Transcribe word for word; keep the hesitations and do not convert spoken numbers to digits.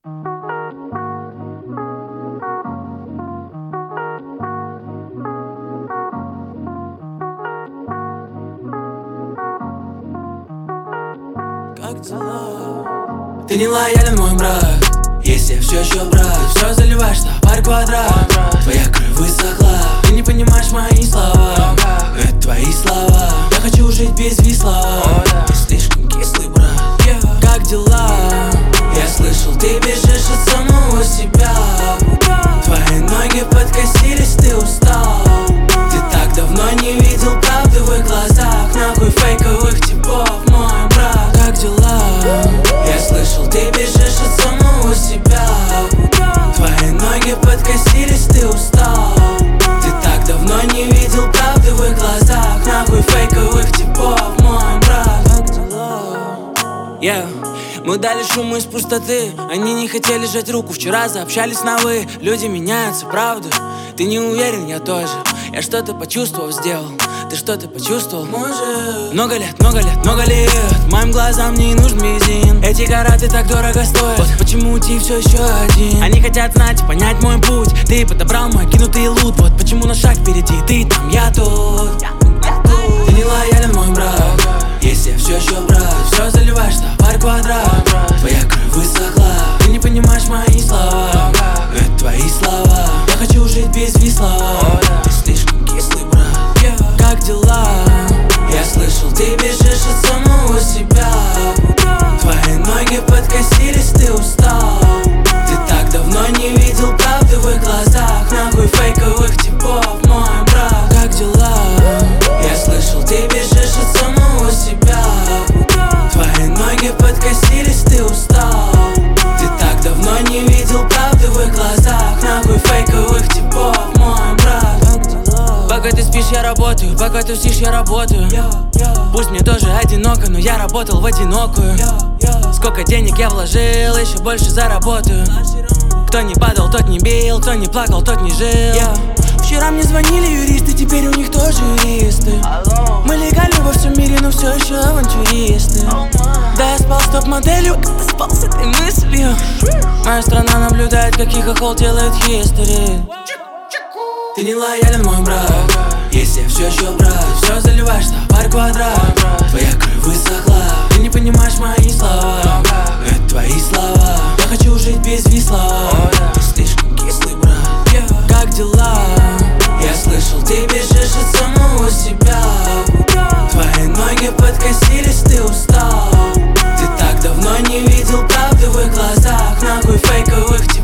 Как дела? Ты не лоялен, мой брат. Если я все еще брат, все заливаешь на пар квадрат. Твоя кровь высохла, ты не понимаешь мои слова. Это твои слова. Я хочу жить без висла. Ты слишком кислый, брат. Как дела? Я слышал, ты бежишь от самого себя. Твои ноги подкосились, ты устал. Ты так давно не видел правды в их глазах. Нахуй фейковых типов, мой брат. Как дела? Я слышал, ты бежишь от самого себя. Твои ноги подкосились, ты устал. Ты так давно не видел правды в их глазах. Нахуй фейковых типов, мой брат. Как дела? Yeah. Мы дали шуму из пустоты, они не хотели жать руку. Вчера заобщались на вы, люди меняются, правда. Ты не уверен, я тоже. Я что-то почувствовал, сделал. Ты что-то почувствовал? Может. Много лет, много лет, много лет. Моим глазам не нужен бензин. Эти караты так дорого стоят. Вот почему ты все еще один. Они хотят знать и понять мой путь. Ты подобрал мой кинутый лут. Вот почему на шаг впереди. Ты там, я тут. Ты не лоялен, мой брат. Если я все еще брат, все заливаешь на пар квадрат. Твоя кровь высохла, ты не понимаешь мои слова. Это твои слова. Я хочу жить без висла. Ты слишком кислый, брат. Как дела? Я слышал, ты бежишь от самого себя. Твои ноги подкосились, ты устал. Ты так давно не видел правды в их глазах. Нахуй фейковых типов, мой брат. Как дела? Я слышал, ты бежишь от самого себя. Твои ноги подкосились, ты устал. Ты так давно не видел правды в их глазах. Нахуй фейковых типов, мой брат. Пока ты спишь, я работаю. Пока ты спишь, я работаю. Пусть мне тоже одиноко, но я работал в одинокую. Сколько денег я вложил, еще больше заработаю. Кто не падал, тот не бил. Кто не плакал, тот не жил. Вчера мне звонили юристы, теперь у них тоже юристы. Мы легальны во всем мире, но все еще авантюристы. Да, я спал с топ-моделью, как ты спал с этой мыслью. Моя страна наблюдает, как их хохол делает history. Ты не лоялен, мой брат. Если я все еще брат, все заливаешь на пар квадрат. Твоя кровь высохла, ты не понимаешь мои слова. Это твои слова. Я хочу жить без висла. Ты слишком кислый, брат. Как дела? Я слышал, ты бежишь от самого себя. Твои ноги подкосились, ты устал. Ты так давно не видел правды в их глазах. Нахуй фейковых типов.